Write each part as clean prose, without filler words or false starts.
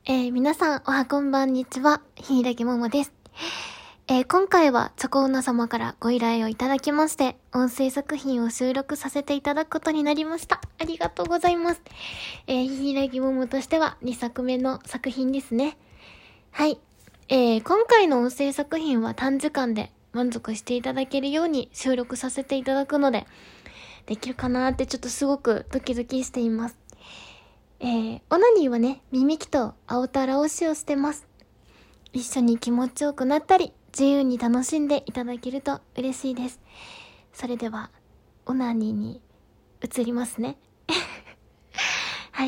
皆さん、おはこんばんにちは、ひいらぎももです。今回はチョコウナ様からご依頼をいただきまして、音声作品を収録させていただくことになりました。ありがとうございます。ひいらぎももとしては2作目の作品ですね。はい。今回の音声作品は短時間で満足していただけるように収録させていただくので、できるかなーってちょっとすごくドキドキしています。オナニーはね、耳キと青たら押しをしてます。一緒に気持ちよくなったり、自由に楽しんでいただけると嬉しいです。それでは、オナニーに移りますね。はい。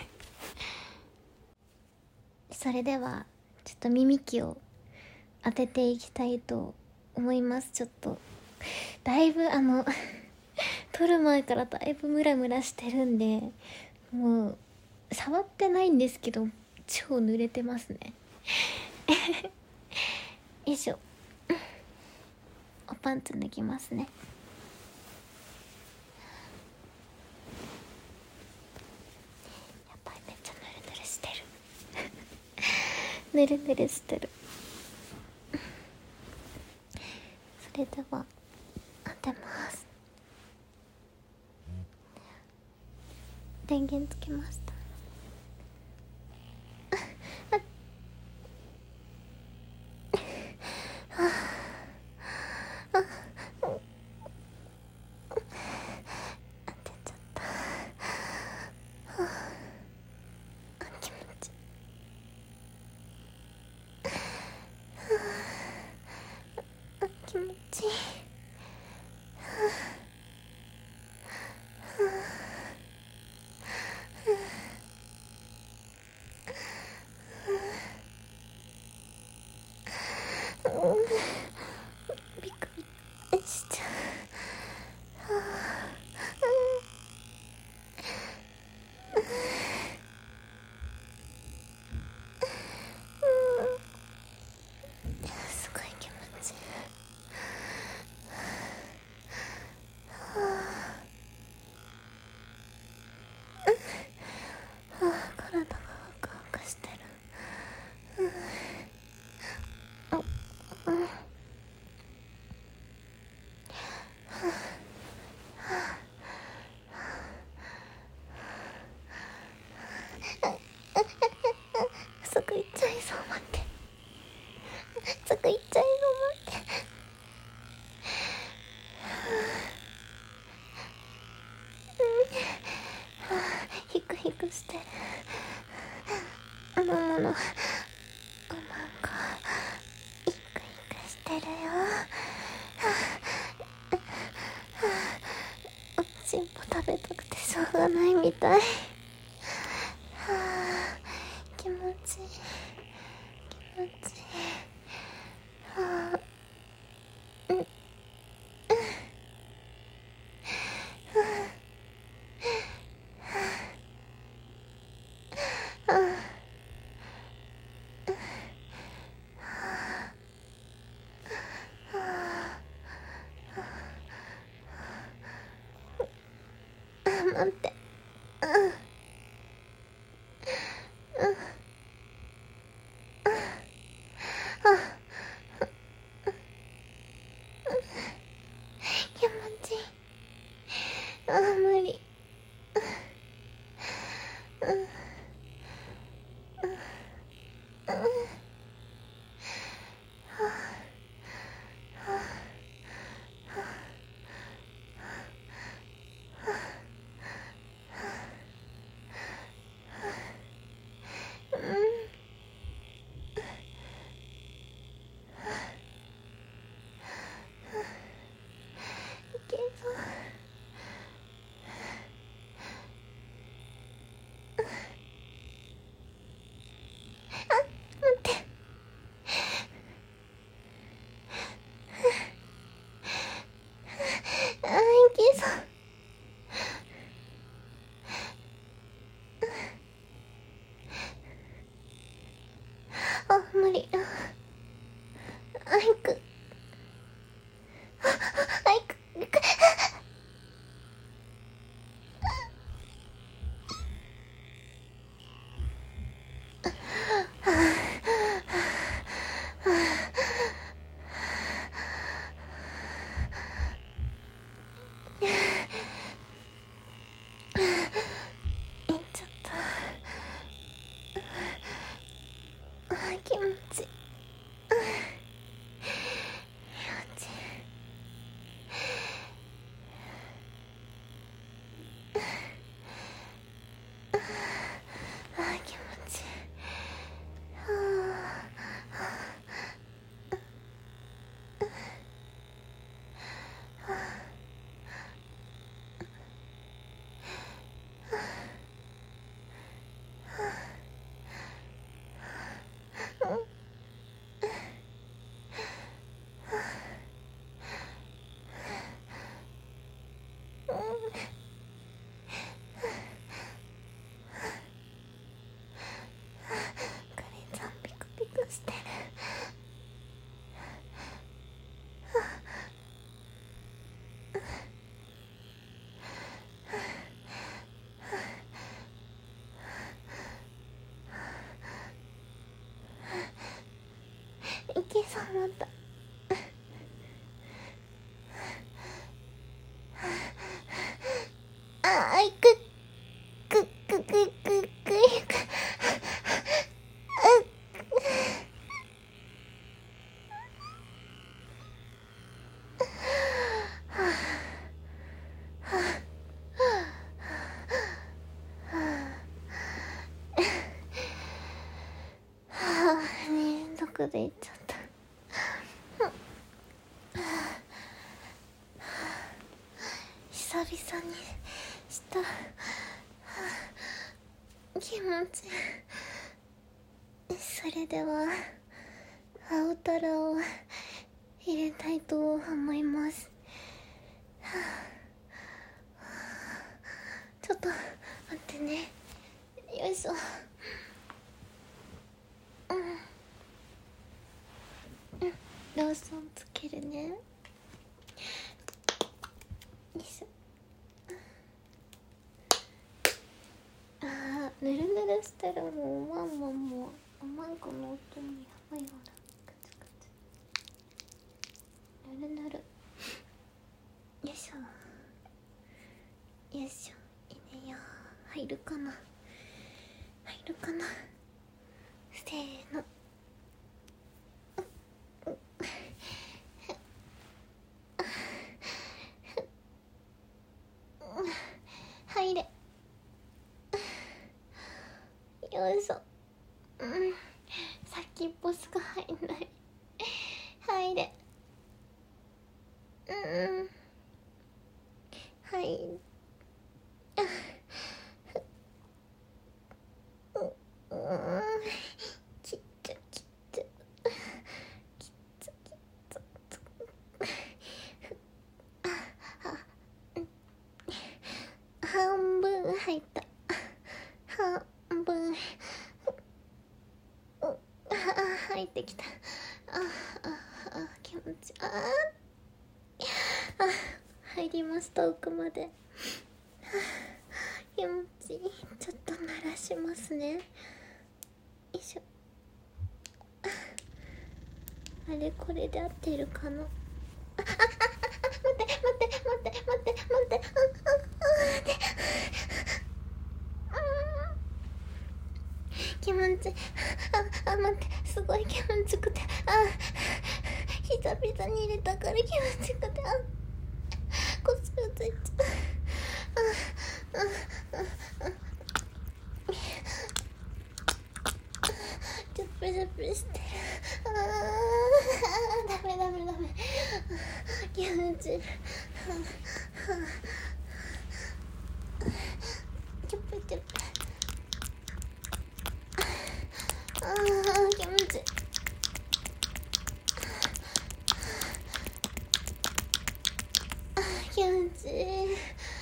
それでは、ちょっと耳キを当てていきたいと思います。ちょっと、だいぶ撮る前からだいぶムラムラしてるんで、もう、触ってないんですけど、超濡れてますね。よいしょ。おパンツ脱ぎますね。やばい、めっちゃヌルヌルしてる。ヌルヌルしてる。それでは当てます。電源つけました。当てちゃった。気持ちいい。気持ちいい。ビクビクしちゃう。すごい気持ちいい。体がワクワクしてる。すぐ行っちゃいそう、待って。すぐ行っちゃいそう、待って。ヒクヒクしてる。もものヒクヒクしてるよ。おちんぽ食べたくてしょうがないみたい。気持ちいい、気持ちいい。待って。気持ちいい。無理。 気持ちいい。いけそうだった。あーいくどこで行っちゃった。久々にした気持ち。それでは青タラを入れたいと思います。ちょっと待ってね。よいしょ。ローソンつけるね。よいしょ。ぬるぬるしたらもうおまんこの音もやばいよな。ぬるぬる。よいしょよいしょ。いいねよ。入るかなせーの。入れ。よいしょ。先っぽしか入んない。入れ。はい。きっと半分入った。半分入ってきた。気持ちいい。入りました。奥まで。気持ちいい。ちょっと鳴らしますね。よいしょ。あれ、これで合ってるかな。待って気持ちいい。待って、すごい気持ちよくて、久々に入れたから気持ちよくて、こすりついちゃう。ちょっぷりしてる。ダメ。気持ちいい。ちょっぷり。気持ちいい。気持ちいい。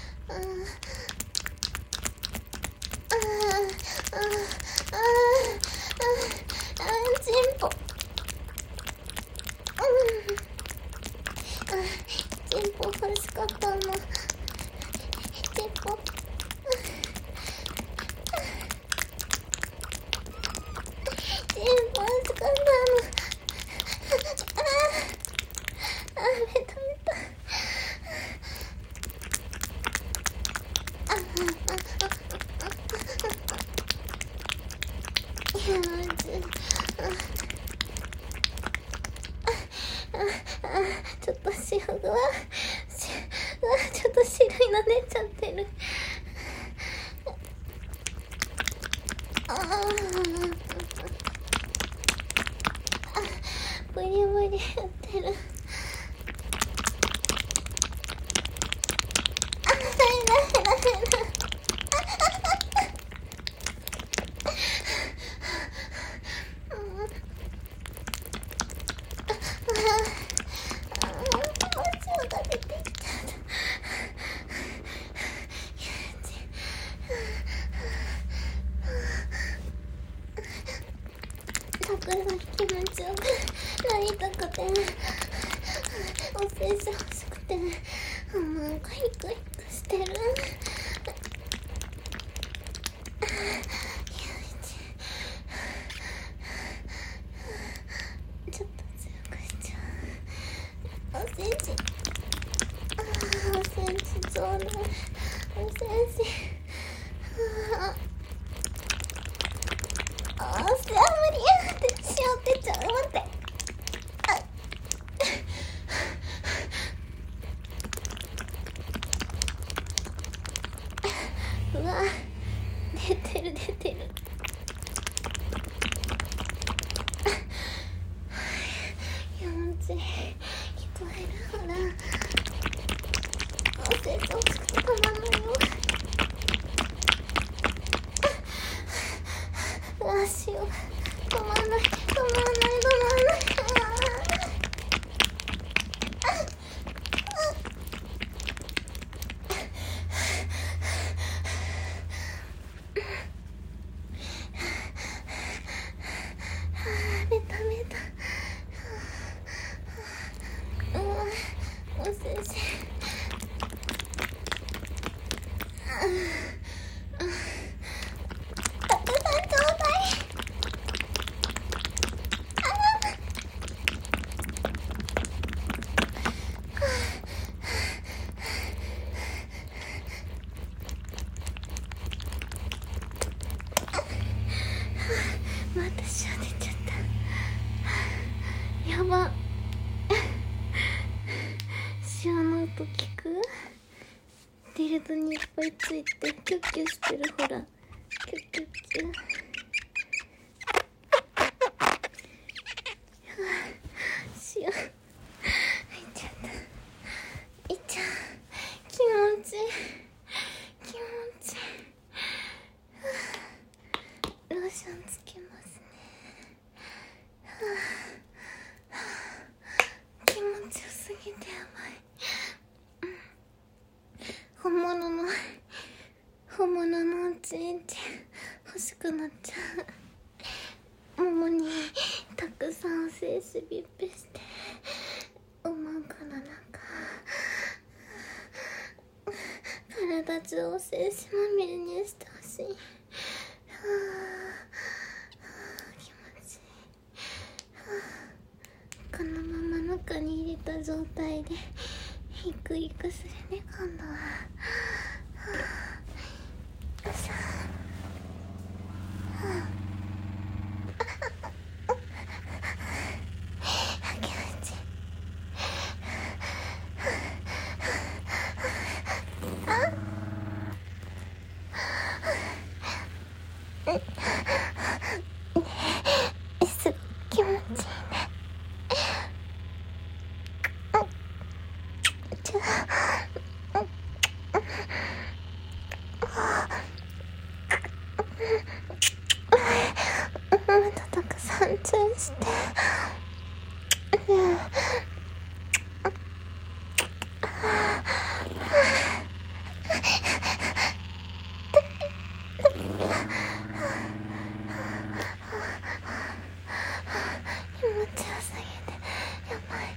チンポ。チンポ欲しかったな。 ちょっと塩がちょっと白いの出ちゃってる。ブリブリやってる。タクが気持ちよくなりたくて、お世辞欲しくて、もうクイクイしてる。ちょっと強くしちゃう。お世辞ちょうだい。お世辞無理やってしようってちゃう。待って。うわ、出てる。気持ちいい。聞こえる。ほら、お世辞欲しくてたまんないよ。うわ、塩止まんない。ベタうわ、おせじたくさんちょうだい。また塩出ちゃった。やば。塩の音聞く？ディルドにいっぱいついてキュッキュしてる。ほら、キュッキュッキュ。塩入っちゃった。いっちゃう。気持ちいい。ローションつけますね。気持ちよすぎてやばい。本物のおちんちん欲しくなっちゃう。ももにたくさんお精子ビッペして思うからなんか体中お精子まみれにしてほしい。気持ちいい。このまま中に入れた状態でヒクヒクするね、今度は。よいしょ。気持ちいい。すごい気持ちいいね。またたくさんチューして。気持ちよすぎてやばい。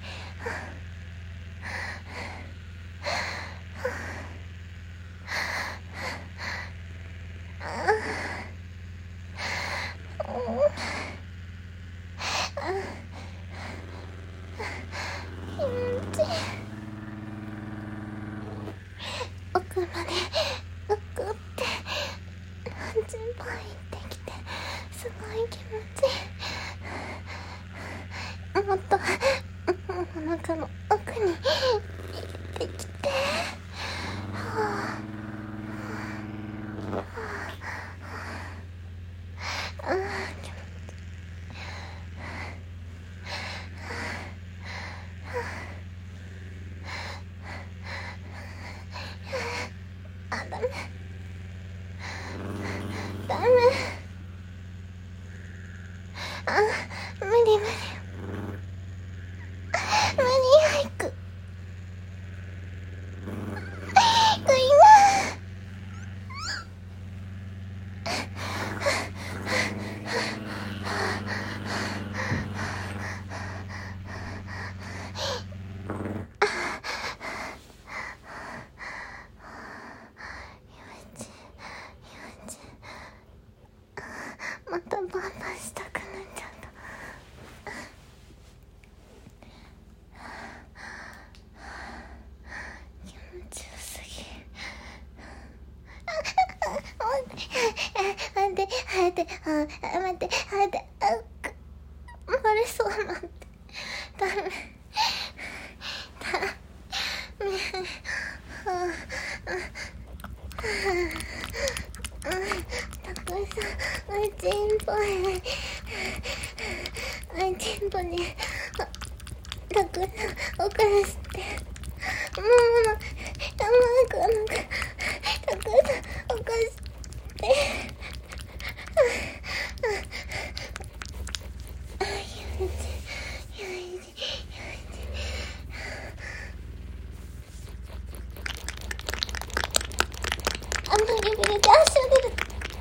奥まで奥って何十本行ってきて、すごい気持ちいい。 もっとお腹の奥に入れてきて。ダメダメ、無理無理早くまたバンバンしたくなっちゃった。気持ちよすぎ。待って漏れそうなんて。ダメたくさんうちんぽにたくさんお菓子してもうたくさんお菓子してビビれて足を出る。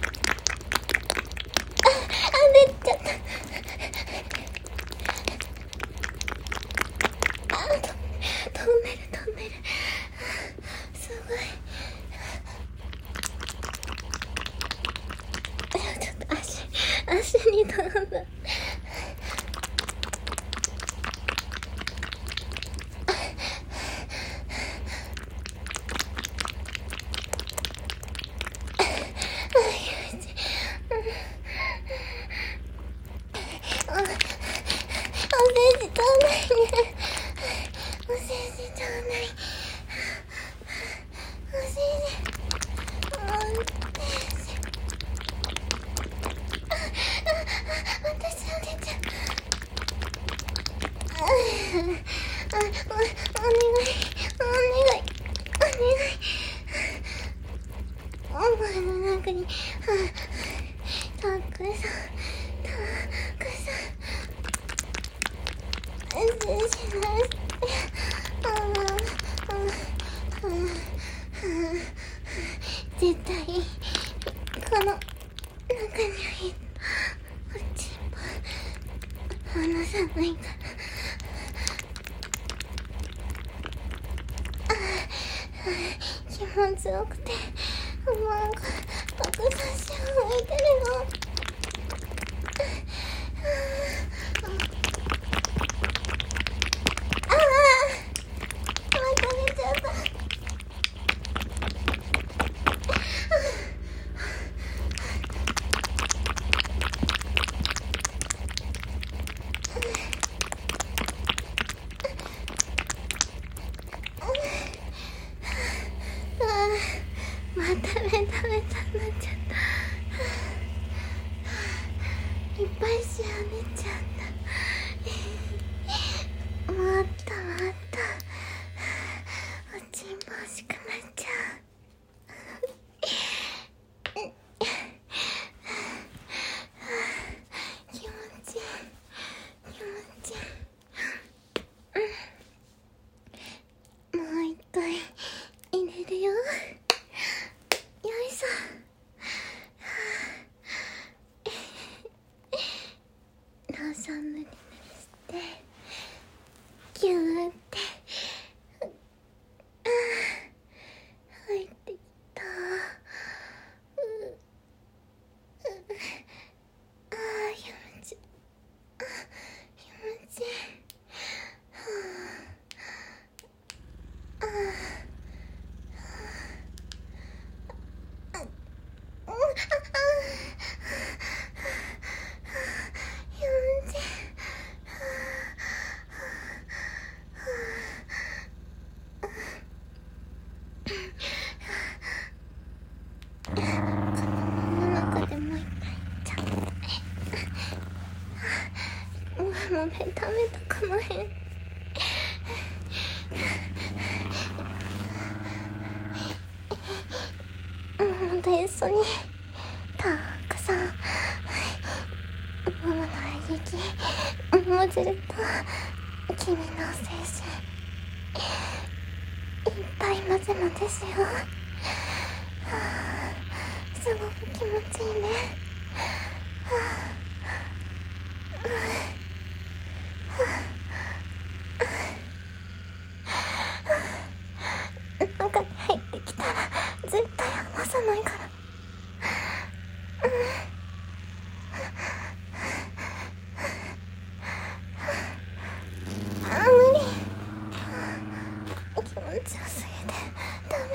出ちゃった。トンネルすごい。ちょっと足に飛んだ。お前の中にたくさん絶対この中にはいる。おちんぽ離さないから。気持ちよくてなんかたくさんし浮いてるの。また出ちゃった。またベタベタになっちゃった。いっぱいしあねちゃった。もっとおちんぽ欲しくなっちゃう。気持ちいい。もう一回入れるよ。よいしょ。ローションもベタベタこの辺また一緒にたくさんママの愛激もじると君の精神いっぱい混ぜ混ぜしよう。すごく気持ちいいね。中に入ってきたら絶対離さないから。無理。気持ちよすぎてダメ。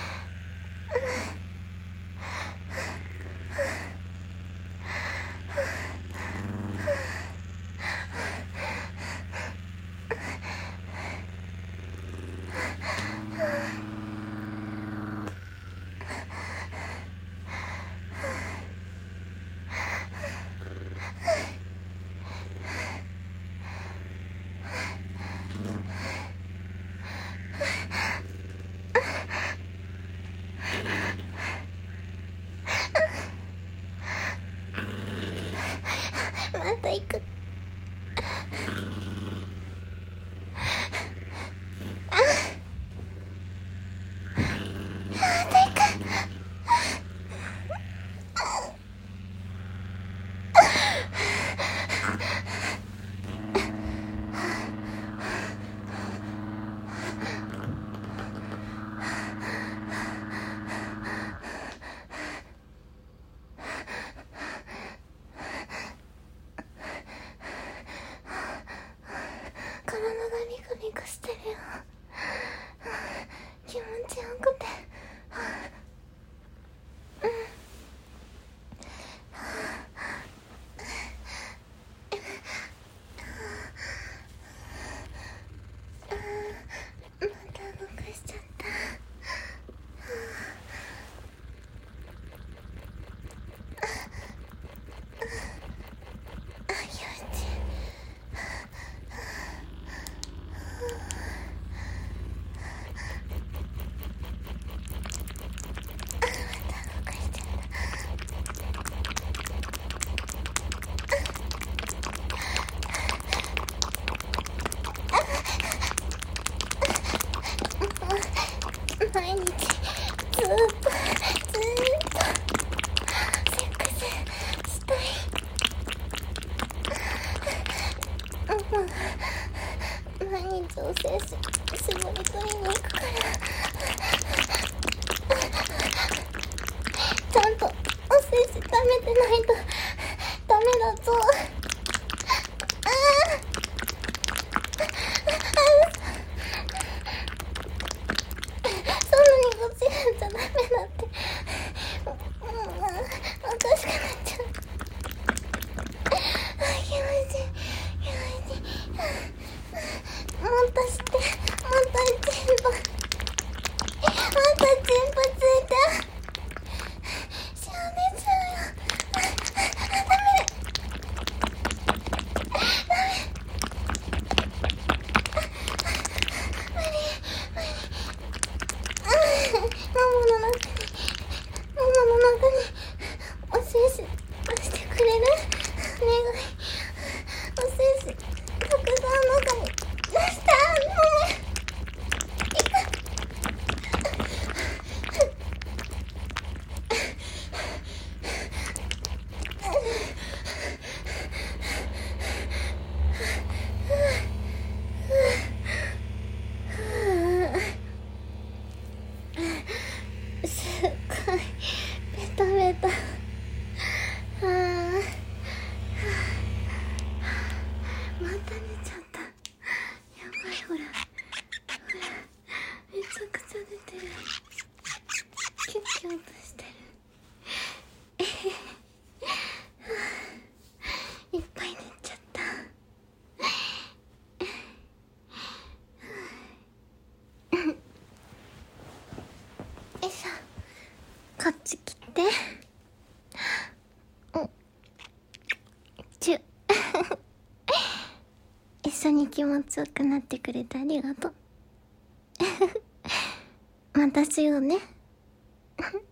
また行く。体がビクビクしてるよ。気持ちよくて。また動かしちゃった。気持ちいい。毎日ずっとセックスしたい。毎日お精子絞り取りに行くから、ちゃんとお精子食べてないとダメだぞ。じゃダメだって。おかしくなっちゃう。気持ちいい気持ちいい。もっとしてもっと全部もっと全部ついた。幸せちゃうよ。ダメママの中にお精子してくれる？お願い。お精子たくさん中に出した。すっごいベタベタ。また寝ちゃった。やばい、ほらめちゃくちゃ出てる。キュッキュッとしてる。いっぱい寝ちゃった。よいしょ、こっち来て。チュ緒に気持ちよくなってくれてありがとう。またしようね。